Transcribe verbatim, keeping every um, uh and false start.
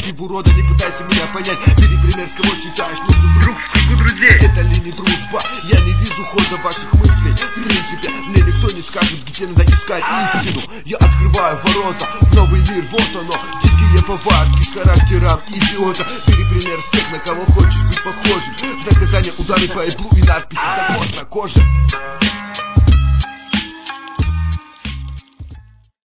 в урода, не пытайся меня понять. Бери пример, с кого читаешь, нужен друг в кругу друзей. Это ли не дружба? Я не вижу хода ваших мыслей. В принципе, мне никто не скажет, где надо искать истину. Я открываю ворота в новый мир, вот оно. Дикие повадки с характером идиота. Бери пример всех, на кого хочешь быть похожим. В наказание удары по иглу и надписи закон на коже.